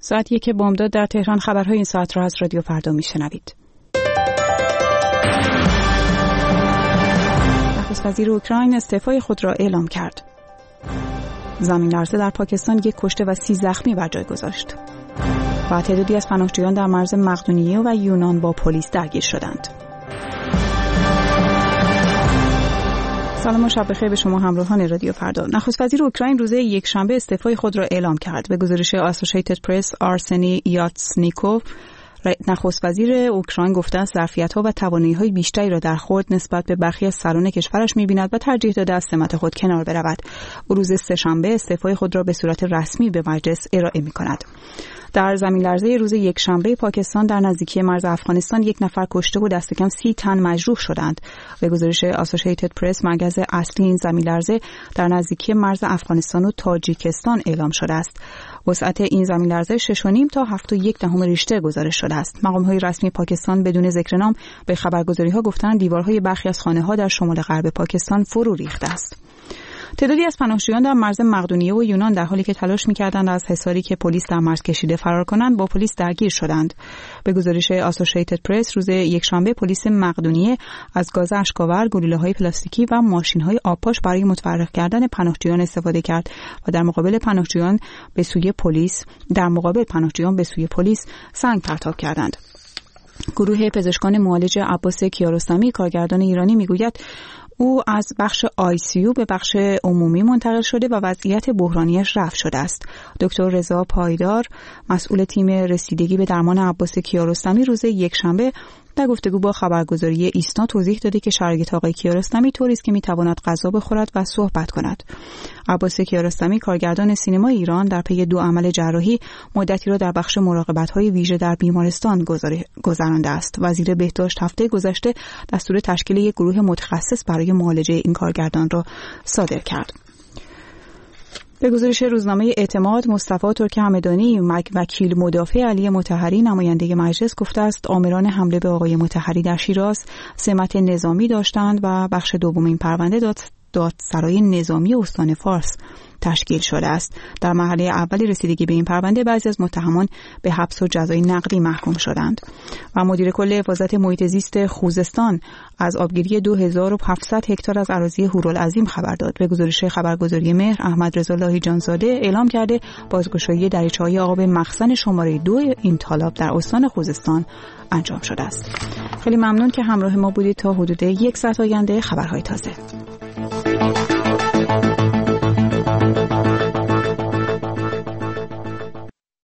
ساعت 1 بامداد در تهران. خبرهای این ساعت را از رادیو فردا میشنوید. نخست وزیر اوکراین استعفای خود را اعلام کرد. زمین لرزه در پاکستان 1 کشته و 30 زخمی بر جای گذاشت. و تعدادی از پناهجویان در مرز مقدونیه و یونان با پلیس درگیر شدند. سلام و شب بخیر به شما همراهان رادیو فردا. نخست وزیر اوکراین روز یکشنبه استعفای خود را اعلام کرد. به گزارش آسوشیتد پرس، آرسنی یاتسنیکوف، نخست وزیر اوکراین گفته است ظرفیت‌ها و توانایی‌های بیشتری را در خود نسبت به برخی از سران کشورش می‌بیند و ترجیح داده از سمت خود کنار برود. او روز سه‌شنبه استعفای خود را به صورت رسمی به مجلس ارائه می‌کند. در زمین لرزه روز یکشنبه پاکستان در نزدیکی مرز افغانستان 1 نفر کشته و دست کم 30 تن مجروح شدند. به گزارش آسوشیتد پرس، مرکز اصلی این زمین لرزه در نزدیکی مرز افغانستان و تاجیکستان اعلام شده است. وسعت این زمین لرزه 6.5 تا 7.1 ریشتر گزارش شده است. مقام‌های رسمی پاکستان بدون ذکر نام به خبرگزاری‌ها گفتند دیوارهای برخی از خانه‌ها در شمال غرب پاکستان فرو ریخته است. تعدادی از پناهجویان در مرز مقدونیه و یونان در حالی که تلاش می‌کردند از حصاری که پلیس در مرز کشیده فرار کنند با پلیس درگیر شدند. به گزارش آسوشیتد پرس، روز یکشنبه پلیس مقدونیه از گاز اشک‌آور، گلوله‌های پلاستیکی و ماشین‌های آبپاش برای متفرق کردن پناهجویان استفاده کرد و در مقابل پناهجویان به سوی پلیس سنگ پرتاب کردند. گروه پزشکان معالج عباس کیارستمی، کارگردان ایرانی، میگوید او از بخش ICU به بخش عمومی منتقل شده و وضعیت بحرانیش رفع شده است. دکتر رضا پایدار، مسئول تیم رسیدگی به درمان عباس کیارستمی، روز یکشنبه در گفتگو با خبرگزاری ایسنا توضیح داده که شرایط آقای کیارستمی طوری است که میتواند غذا بخورد و صحبت کند. عباس کیارستمی، کارگردان سینما ایران، در پی 2 عمل جراحی مدتی را در بخش مراقبت‌های ویژه در بیمارستان گذرانده است. وزیر بهداشت هفته گذشته دستور تشکیل یک گروه متخصص برای معالجه این کارگردان را صادر کرد. به گزارش روزنامه اعتماد، مصطفی ترک همدانی، وکیل مدافع علی مطهری، نماینده مجلس، گفته است آمران حمله به آقای مطهری در شیراز سمت نظامی داشتند و بخش دوم این پرونده دادسرای نظامی استان فارس تشکیل شده است. در مرحله اولی رسیدگی به این پرونده بعضی از متهمان به حبس و جزای نقدی محکوم شدند. و مدیر کل حفاظت محیط زیست خوزستان از آبگیری 2700 هکتار از اراضی هورالعظیم خبر داد. به گزارش خبرگزاری مهر، احمد رضا لاهیجانزاده اعلام کرده بازگشایی دریچه‌های آب مخزن شماره 2 این تالاب در استان خوزستان انجام شده است. خیلی ممنون که همراه ما بودید. تا حدود 1 ساعت آینده خبرهای تازه.